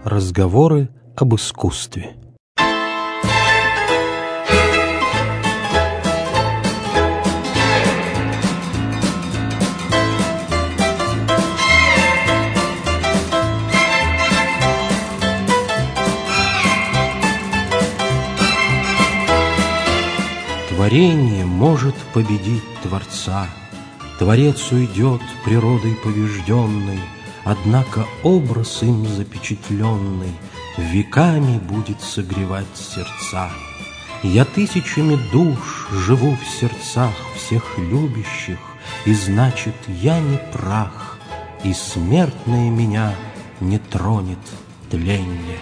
Разговоры об искусстве. Творение может победить Творца, Творец уйдет природой побежденной, однако образ им запечатленный веками будет согревать сердца. Я тысячами душ живу в сердцах всех любящих, и значит, я не прах, и смертное меня не тронет тленье.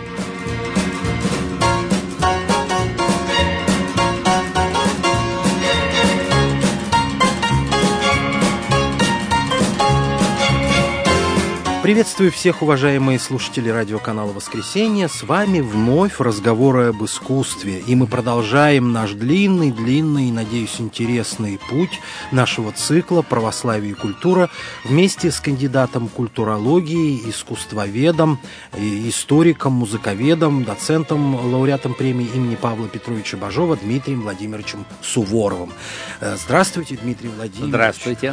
Приветствую всех, уважаемые слушатели радиоканала «Воскресенье». С вами вновь разговоры об искусстве. И мы продолжаем наш длинный и, надеюсь, интересный путь нашего цикла «Православие и культура» вместе с кандидатом культурологии, искусствоведом, историком, музыковедом, доцентом, лауреатом премии имени Павла Петровича Бажова Дмитрием Владимировичем Суворовым. Здравствуйте, Дмитрий Владимирович. Здравствуйте.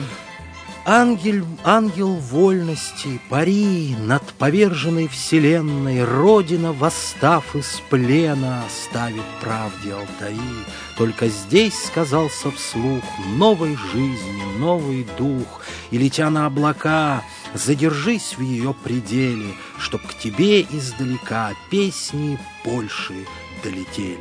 Ангел вольности, пари над поверженной вселенной, Родина, восстав из плена, оставит правде алтари. Только здесь сказался вслух новой жизни, новый дух, и, летя на облака, задержись в ее пределе, чтоб к тебе издалека песни Польши долетели.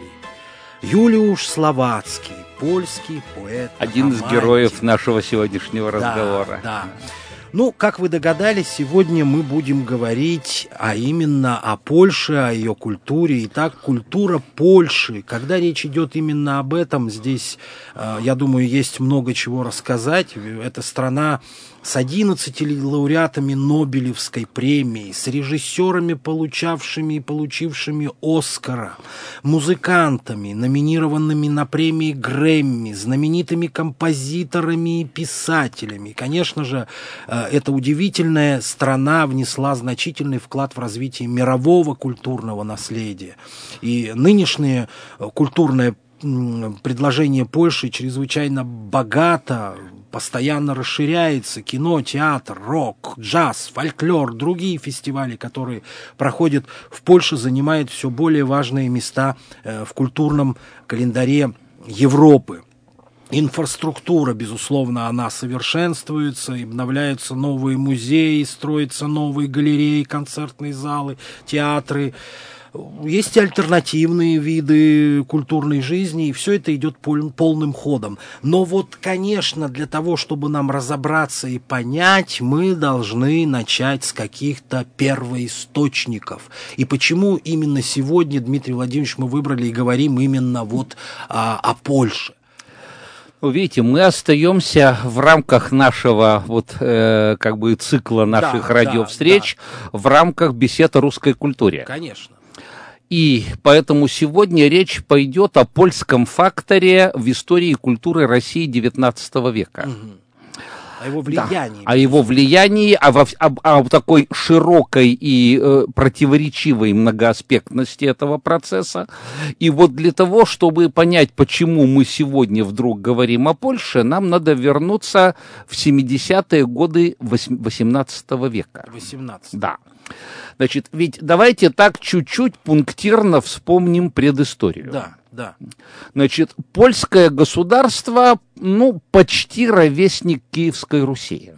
Юлиуш Словацкий, польский поэт. Один из героев нашего сегодняшнего разговора. Да. Ну, как вы догадались, сегодня мы будем говорить именно о Польше, о ее культуре. Итак, культура Польши. Когда речь идет именно об этом, здесь, я думаю, есть много чего рассказать. Эта страна с 11 лауреатами Нобелевской премии, с режиссерами, получавшими и получившими Оскара, музыкантами, номинированными на премии Грэмми, знаменитыми композиторами и писателями. Конечно же, эта удивительная страна внесла значительный вклад в развитие мирового культурного наследия. И нынешнее культурное предложение Польши чрезвычайно богато, постоянно расширяется. Кино, театр, рок, джаз, фольклор, другие фестивали, которые проходят в Польше, занимают все более важные места в культурном календаре Европы. Инфраструктура, безусловно, она совершенствуется, обновляются новые музеи, строятся новые галереи, концертные залы, театры. Есть и альтернативные виды культурной жизни, и все это идет полным ходом. Но вот, конечно, для того, чтобы нам разобраться и понять, мы должны начать с каких-то первоисточников. И почему именно сегодня, Дмитрий Владимирович, мы выбрали и говорим именно вот о Польше? Видите, мы остаемся в рамках нашего цикла наших радиовстреч, в рамках бесед о русской культуре. Конечно. И поэтому сегодня речь пойдет о польском факторе в истории культуры России XIX века. О его влиянии. Да, о его влиянии, о такой широкой и противоречивой многоаспектности этого процесса. И вот для того, чтобы понять, почему мы сегодня вдруг говорим о Польше, нам надо вернуться в 70-е годы XVIII века. 18. Да. Значит, ведь давайте так чуть-чуть пунктирно вспомним предысторию. Да. Значит, польское государство, почти ровесник Киевской Руси.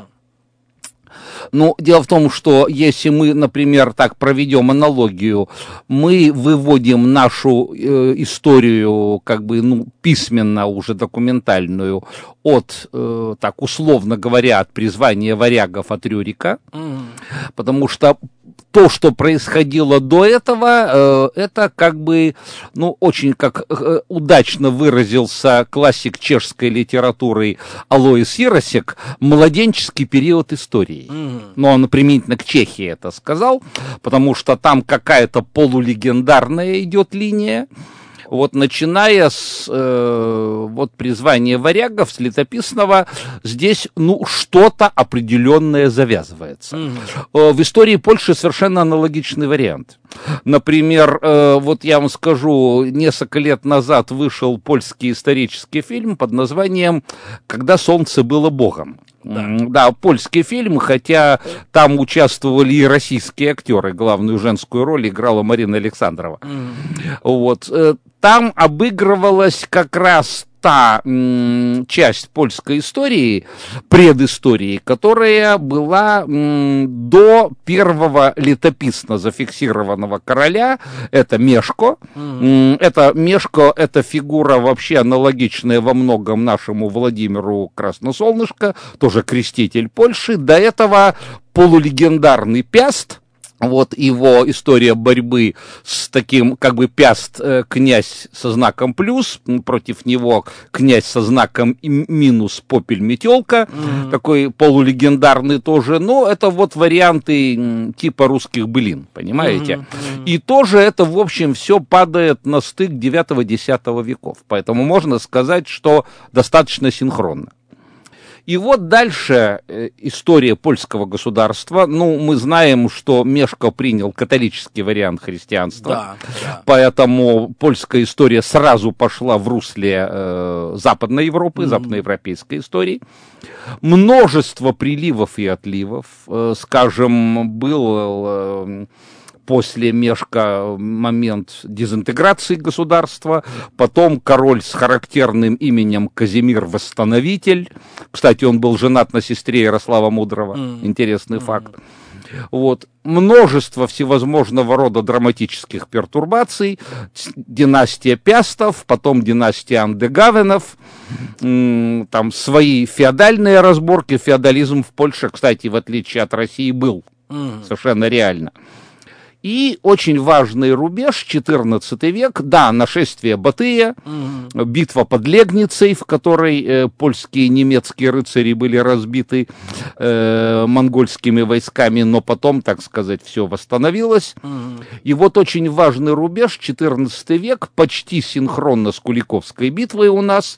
Но дело в том, что если мы, например, так проведем аналогию, мы выводим нашу историю, письменно уже документальную, от, так условно говоря, от призвания варягов от Рюрика, потому что то, что происходило до этого, это очень, как удачно выразился классик чешской литературы Алоис Яросек, младенческий период истории. Но он применительно к Чехии это сказал, потому что там какая-то полулегендарная идет линия. Вот начиная с вот призвания варягов, с летописного, здесь что-то определенное завязывается. В истории Польши совершенно аналогичный вариант. Например, вот я вам скажу, несколько лет назад вышел польский исторический фильм под названием «Когда солнце было богом». Да, польский фильм, хотя там участвовали и российские актеры. Главную женскую роль играла Марина Александрова. Вот. Там обыгрывалась как раз та часть польской истории, предыстории, которая была до первого летописно зафиксированного короля, это Мешко. Это Мешко, это фигура вообще аналогичная во многом нашему Владимиру Красносолнышко, тоже креститель Польши. До этого полулегендарный Пяст. Вот его история борьбы с таким, как бы, Пяст, князь со знаком плюс, против него князь со знаком минус, Попель Метелка, такой полулегендарный тоже, но это вот варианты типа русских былин, понимаете? И тоже это, в общем, все падает на стык 9-10 веков, поэтому можно сказать, что достаточно синхронно. И вот дальше история польского государства. Мы знаем, что Мешко принял католический вариант христианства, поэтому польская история сразу пошла в русле Западной Европы, западноевропейской истории. Множество приливов и отливов. Скажем, был после Мешка момент дезинтеграции государства, потом король с характерным именем Казимир Восстановитель. Кстати, он был женат на сестре Ярослава Мудрого. Интересный факт. Вот. Множество всевозможного рода драматических пертурбаций. Династия Пястов, потом династия Андегавенов. Там свои феодальные разборки. Феодализм в Польше, кстати, в отличие от России, был совершенно реально. И очень важный рубеж, 14 век, да, нашествие Батыя, битва под Легницей, в которой польские и немецкие рыцари были разбиты монгольскими войсками, но потом, так сказать, все восстановилось. И вот очень важный рубеж, 14 век, почти синхронно с Куликовской битвой у нас,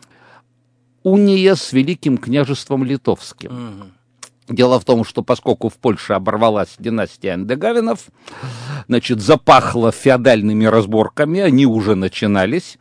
уния с Великим княжеством Литовским. Дело в том, что поскольку в Польше оборвалась династия Андегавенов, значит, запахло феодальными разборками, они уже начинались,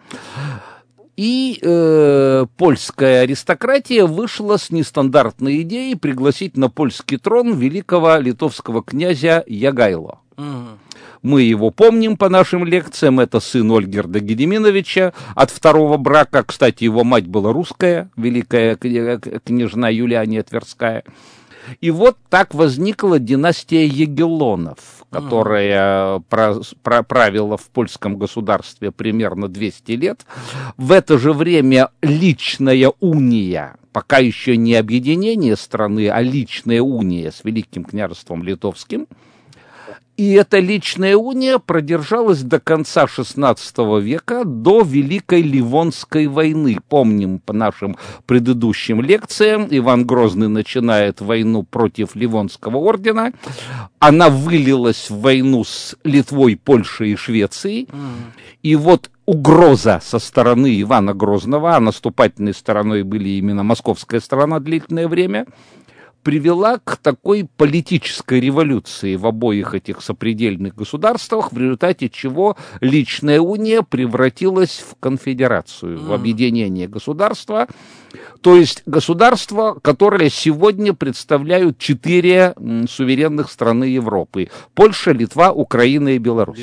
и польская аристократия вышла с нестандартной идеей пригласить на польский трон великого литовского князя Ягайло. Мы его помним по нашим лекциям, это сын Ольгерда Гедеминовича от второго брака, кстати, его мать была русская, великая княжна Юлиания Тверская. И вот так возникла династия Ягеллонов, которая правила в польском государстве примерно 200 лет. В это же время личная уния, пока еще не объединение страны, а личная уния с Великим княжеством Литовским. И эта личная уния продержалась до конца XVI века, до Великой Ливонской войны. Помним по нашим предыдущим лекциям, Иван Грозный начинает войну против Ливонского ордена. Она вылилась в войну с Литвой, Польшей и Швецией. И вот угроза со стороны Ивана Грозного, а наступательной стороной были именно московская сторона длительное время, привела к такой политической революции в обоих этих сопредельных государствах, в результате чего личная уния превратилась в конфедерацию, в объединение государства. То есть государства, которые сегодня представляют 4 суверенных страны Европы: Польша, Литва, Украина и Беларусь.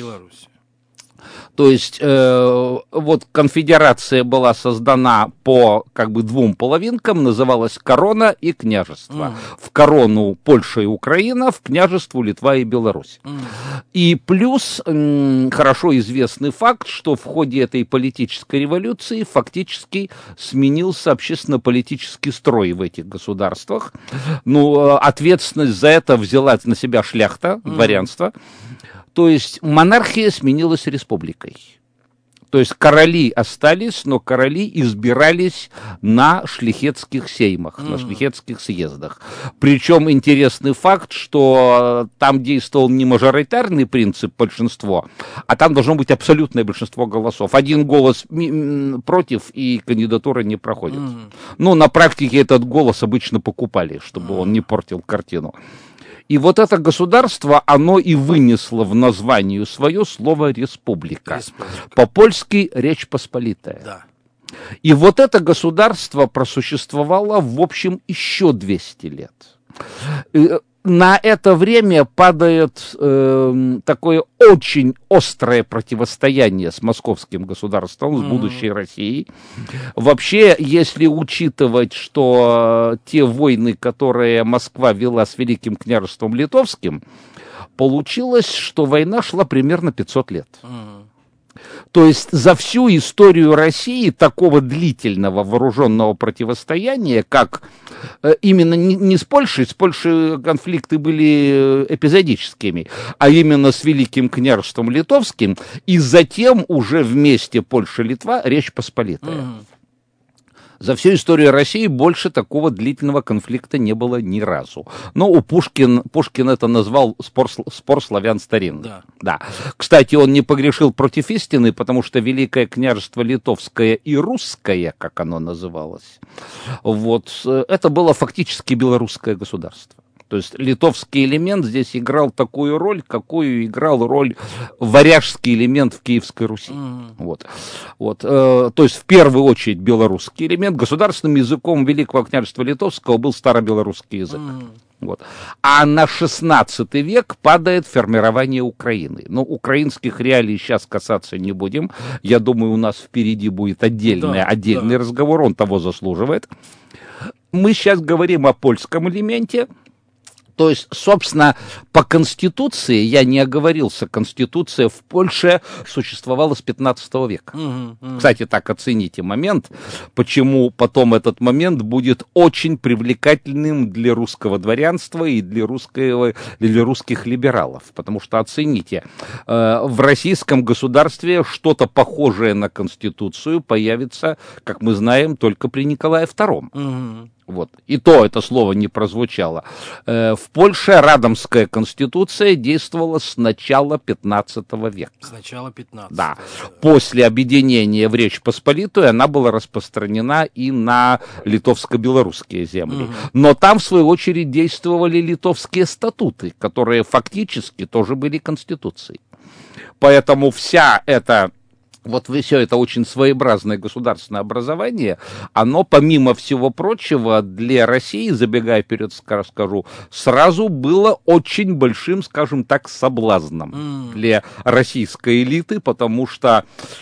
То есть вот конфедерация была создана по как бы 2 половинкам, называлась корона и княжество. В корону Польша и Украина, в княжество Литва и Беларусь. И плюс хорошо известный факт, что в ходе этой политической революции фактически сменился общественно-политический строй в этих государствах. Ответственность за это взяла на себя шляхта, дворянство. То есть монархия сменилась республикой. То есть короли остались, но короли избирались на шляхетских сеймах, на шляхетских съездах. Причем интересный факт, что там действовал не мажоритарный принцип большинство, а там должно быть абсолютное большинство голосов. Один голос против, и кандидатура не проходит. Ну, на практике этот голос обычно покупали, чтобы он не портил картину. И вот это государство, оно и вынесло в название свое слово «республика». По-польски «Речь Посполитая». Да. И вот это государство просуществовало, в общем, еще 200 лет. На это время падает такое очень острое противостояние с московским государством, с будущей Россией. Вообще, если учитывать, что те войны, которые Москва вела с Великим княжеством Литовским, получилось, что война шла примерно 500 лет. То есть за всю историю России такого длительного вооруженного противостояния, как именно не с Польшей конфликты были эпизодическими, а именно с Великим княжеством Литовским, и затем уже вместе Польша-Литва Речь Посполитая. За всю историю России больше такого длительного конфликта не было ни разу. Но Пушкин это назвал спор славян старинный. Да. Кстати, он не погрешил против истины, потому что Великое княжество Литовское и Русское, как оно называлось, вот, это было фактически белорусское государство. То есть литовский элемент здесь играл такую роль, какую играл роль варяжский элемент в Киевской Руси. Вот. То есть в первую очередь белорусский элемент. Государственным языком Великого княжества Литовского был старобелорусский язык. Вот. А на 16 век падает формирование Украины. Но украинских реалий сейчас касаться не будем. Я думаю, у нас впереди будет отдельный разговор, он того заслуживает. Мы сейчас говорим о польском элементе. То есть, собственно, по Конституции, я не оговорился, Конституция в Польше существовала с 15 века. Кстати, так оцените момент, почему потом этот момент будет очень привлекательным для русского дворянства и для русских либералов. Потому что, оцените, в российском государстве что-то похожее на Конституцию появится, как мы знаем, только при Николае II. Вот. И то это слово не прозвучало. В Польше Радомская конституция действовала с начала 15 века. С начала 15. Да. После объединения в Речь Посполитую она была распространена и на литовско-белорусские земли. Но там, в свою очередь, действовали литовские статуты, которые фактически тоже были конституцией. Поэтому все это очень своеобразное государственное образование, оно, помимо всего прочего, для России, забегая вперед, скажу, сразу было очень большим, скажем так, соблазном для российской элиты, потому что,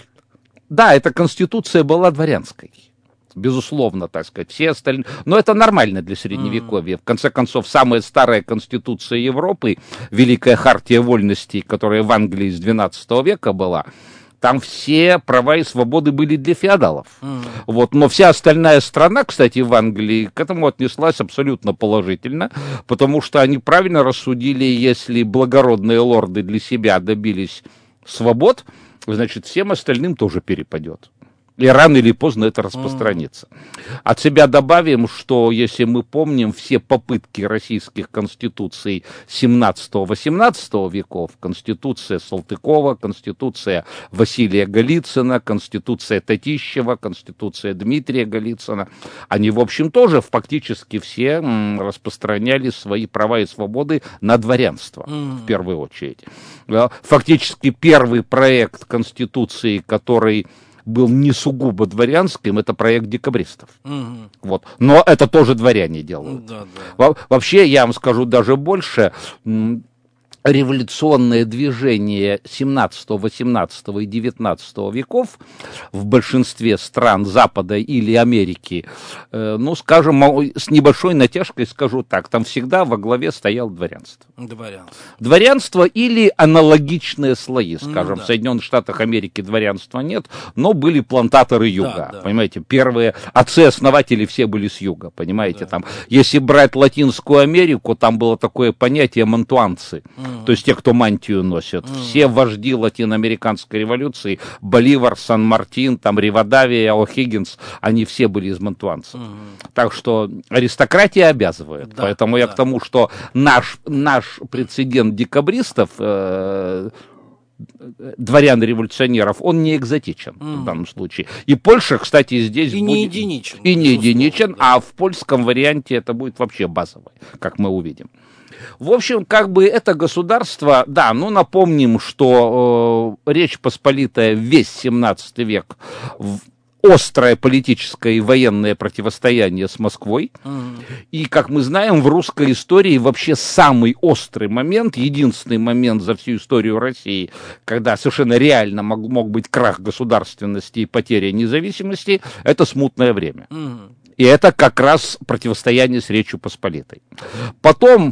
да, эта конституция была дворянской. Безусловно, так сказать, все остальные... Но это нормально для Средневековья. В конце концов, самая старая конституция Европы, Великая хартия вольностей, которая в Англии с XII века была, там все права и свободы были для феодалов. Вот. Но вся остальная страна, кстати, в Англии к этому отнеслась абсолютно положительно, потому что они правильно рассудили, если благородные лорды для себя добились свобод, значит, всем остальным тоже перепадет. И рано или поздно это распространится. От себя добавим, что, если мы помним, все попытки российских конституций 17-18 веков, конституция Салтыкова, конституция Василия Голицына, конституция Татищева, конституция Дмитрия Голицына, они, в общем, тоже фактически все распространяли свои права и свободы на дворянство, в первую очередь. Фактически первый проект конституции, который был не сугубо дворянским, это проект декабристов. Вот. Но это тоже дворяне делают. Вообще, я вам скажу даже больше, революционное движение 17, 18 и 19 веков в большинстве стран Запада или Америки, ну, скажем, с небольшой натяжкой скажу так, там всегда во главе стояло дворянство. Дворянство или аналогичные слои, скажем, в Соединенных Штатах Америки дворянства нет, но были плантаторы юга, понимаете, первые отцы-основатели все были с юга, понимаете, там, если брать Латинскую Америку, там было такое понятие монтуанцы. то есть те, кто мантию носит. Все вожди латиноамериканской революции, Боливар, Сан-Мартин, там Ривадавия, О'Хиггинс, они все были из мантуанцев. Так что аристократия обязывает. Да, поэтому я к тому, что наш прецедент декабристов, дворян-революционеров, он не экзотичен в данном случае. И Польша, кстати, здесь и будет... не единичен. И не единичен, да. А в польском варианте это будет вообще базовый, как мы увидим. В общем, как бы это государство, да, ну напомним, что Речь Посполитая весь 17 век острое политическое и военное противостояние с Москвой. И, как мы знаем, в русской истории вообще самый острый момент, единственный момент за всю историю России, когда совершенно реально мог быть крах государственности и потеря независимости, это смутное время. И это как раз противостояние с Речью Посполитой. Потом,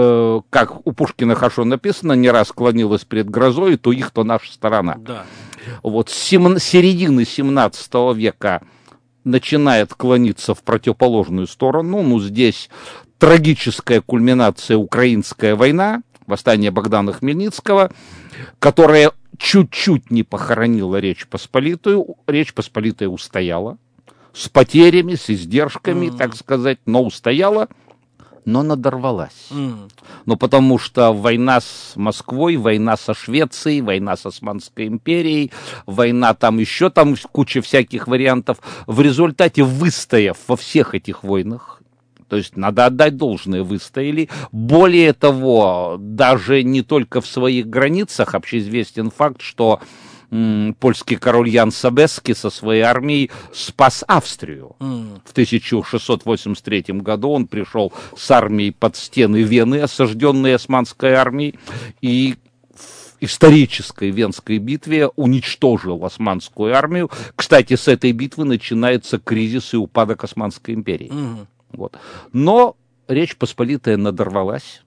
как у Пушкина хорошо написано, не раз склонилась перед грозой, то их, то наша сторона. Да. Вот с середины 17 века начинает клониться в противоположную сторону. Ну, здесь трагическая кульминация украинская война, восстание Богдана Хмельницкого, которая чуть-чуть не похоронила Речь Посполитую. Речь Посполитая устояла. С потерями, с издержками, так сказать, но устояла, но надорвалась. Ну, потому что война с Москвой, война со Швецией, война с Османской империей, война там еще там куча всяких вариантов. В результате, выстояв во всех этих войнах, то есть надо отдать должное, выстояли. Более того, даже не только в своих границах, общеизвестен факт, что польский король Ян Собеский со своей армией спас Австрию. В 1683 году он пришел с армией под стены Вены, осажденной османской армией, и в исторической Венской битве уничтожил османскую армию. Кстати, с этой битвы начинается кризис и упадок Османской империи. Вот. Но Речь Посполитая надорвалась.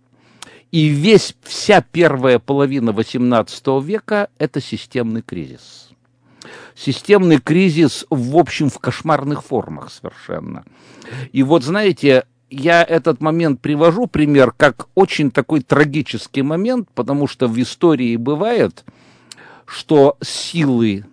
И вся первая половина XVIII века – это системный кризис. Системный кризис, в общем, в кошмарных формах совершенно. И вот, знаете, я этот момент привожу, пример, как очень такой трагический момент, потому что в истории бывает, что силы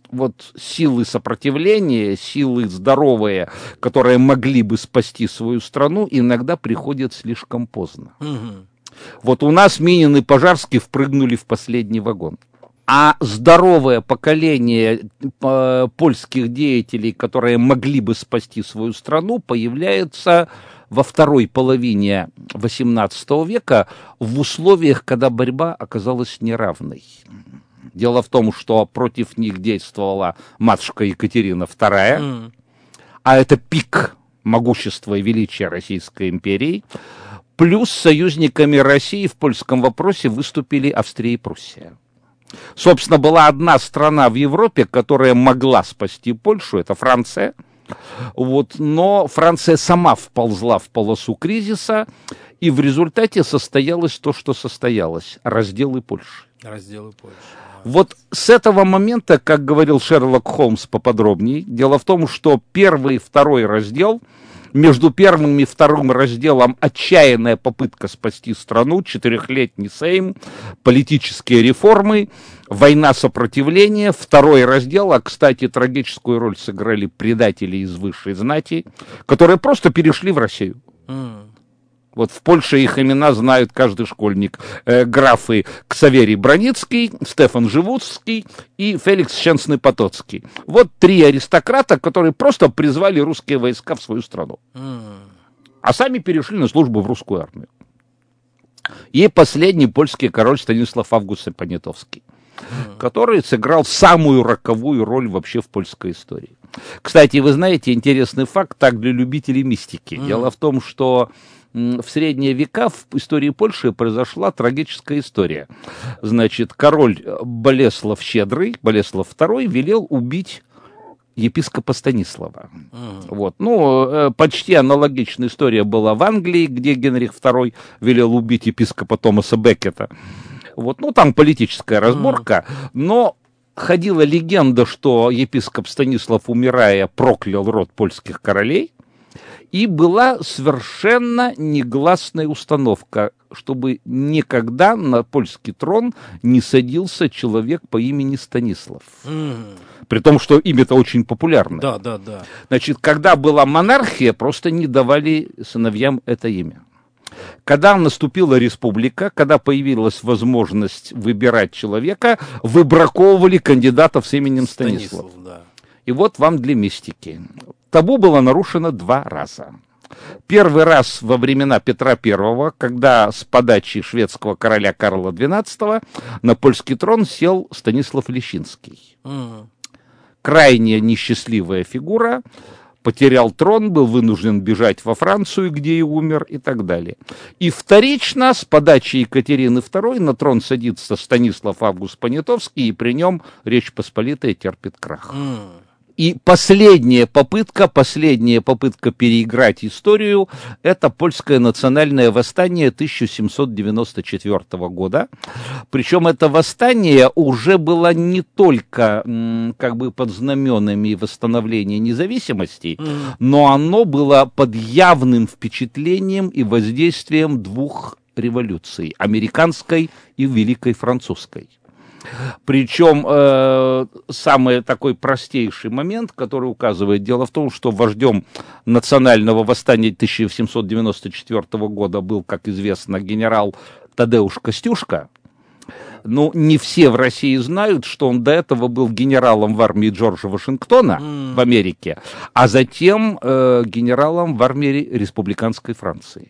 сопротивления, силы здоровые, которые могли бы спасти свою страну, иногда приходят слишком поздно. Вот у нас Минин и Пожарский впрыгнули в последний вагон. А здоровое поколение польских деятелей, которые могли бы спасти свою страну, появляется во второй половине XVIII века в условиях, когда борьба оказалась неравной. Дело в том, что против них действовала матушка Екатерина II, а это пик могущества и величия Российской империи. Плюс союзниками России в польском вопросе выступили Австрия и Пруссия. Собственно, была одна страна в Европе, которая могла спасти Польшу, это Франция. Вот, но Франция сама вползла в полосу кризиса, и в результате состоялось то, что состоялось – разделы Польши. Разделы Польши. Вот с этого момента, как говорил Шерлок Холмс поподробнее, дело в том, что первый и второй раздел – между первым и вторым разделом отчаянная попытка спасти страну, 4-летний Сейм, политические реформы, война сопротивления. Второй раздел, а, кстати, трагическую роль сыграли предатели из высшей знати, которые просто перешли в Россию. Вот в Польше их имена знают каждый школьник. Графы Ксаверий Броницкий, Стефан Живутский и Феликс Щенсный-Потоцкий. Вот три аристократа, которые просто призвали русские войска в свою страну. А сами перешли на службу в русскую армию. И последний польский король Станислав Август Понятовский, который сыграл самую роковую роль вообще в польской истории. Кстати, вы знаете, интересный факт так для любителей мистики. Дело в том, что в средние века в истории Польши произошла трагическая история. Значит, король Болеслав Щедрый, Болеслав II, велел убить епископа Станислава. Вот. Ну, почти аналогичная история была в Англии, где Генрих II велел убить епископа Томаса Беккета. Вот. Ну, там политическая разборка, но ходила легенда, что епископ Станислав, умирая, проклял род польских королей. И была совершенно негласная установка, чтобы никогда на польский трон не садился человек по имени Станислав. При том, что имя-то очень популярное. Да. Значит, когда была монархия, просто не давали сыновьям это имя. Когда наступила республика, когда появилась возможность выбирать человека, выбраковывали кандидатов с именем Станислав. Да. И вот вам для мистики. Табу было нарушено 2 раза. Первый раз во времена Петра I, когда с подачи шведского короля Карла XII на польский трон сел Станислав Лещинский. Крайне несчастливая фигура, потерял трон, был вынужден бежать во Францию, где и умер, и так далее. И вторично, с подачи Екатерины II, на трон садится Станислав Август Понятовский, и при нем Речь Посполитая терпит крах. И последняя попытка переиграть историю, это польское национальное восстание 1794 года. Причем это восстание уже было не только как бы под знаменами восстановления независимости, но оно было под явным впечатлением и воздействием 2 революций, американской и Великой Французской. Причем самый такой простейший момент, который указывает, дело в том, что вождем национального восстания 1794 года был, как известно, генерал Тадеуш Костюшка. Ну, не все в России знают, что он до этого был генералом в армии Джорджа Вашингтона в Америке, а затем генералом в армии республиканской Франции.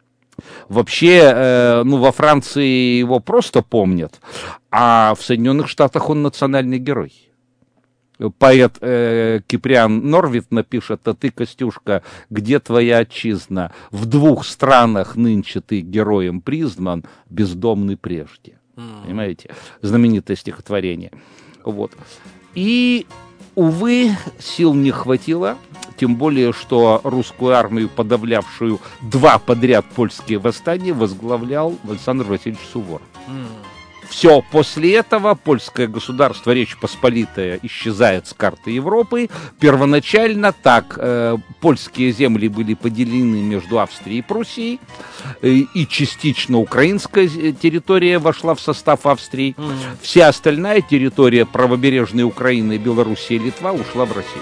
Вообще, во Франции его просто помнят, а в Соединенных Штатах он национальный герой. Поэт Киприан Норвит напишет: «А ты, Костюшка, где твоя отчизна? В 2 странах нынче ты героем признан, бездомный прежде». Понимаете? Знаменитое стихотворение. Вот. И, увы, сил не хватило. Тем более, что русскую армию, подавлявшую 2 подряд польские восстания, возглавлял Александр Васильевич Суворов. Все, после этого польское государство, Речь Посполитая, исчезает с карты Европы. Первоначально так польские земли были поделены между Австрией и Пруссией, и частично украинская территория вошла в состав Австрии. Вся остальная территория правобережной Украины, Белоруссия и Литва ушла в Россию.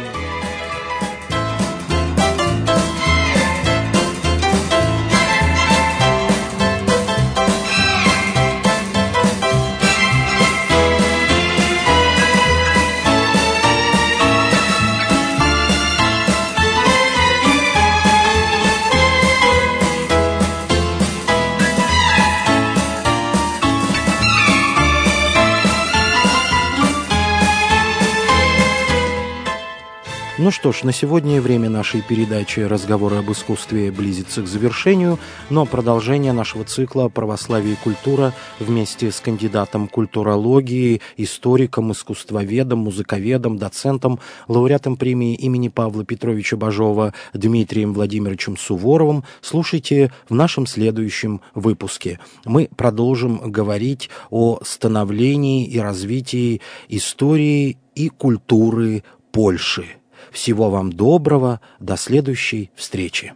Ну что ж, на сегодня время нашей передачи «Разговоры об искусстве» близится к завершению, но продолжение нашего цикла «Православие и культура» вместе с кандидатом культурологии, историком, искусствоведом, музыковедом, доцентом, лауреатом премии имени Павла Петровича Бажова Дмитрием Владимировичем Суворовым слушайте в нашем следующем выпуске. Мы продолжим говорить о становлении и развитии истории и культуры Польши. Всего вам доброго, до следующей встречи.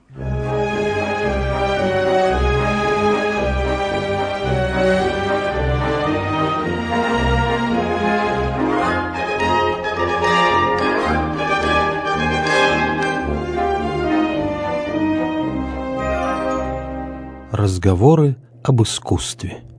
Разговоры об искусстве.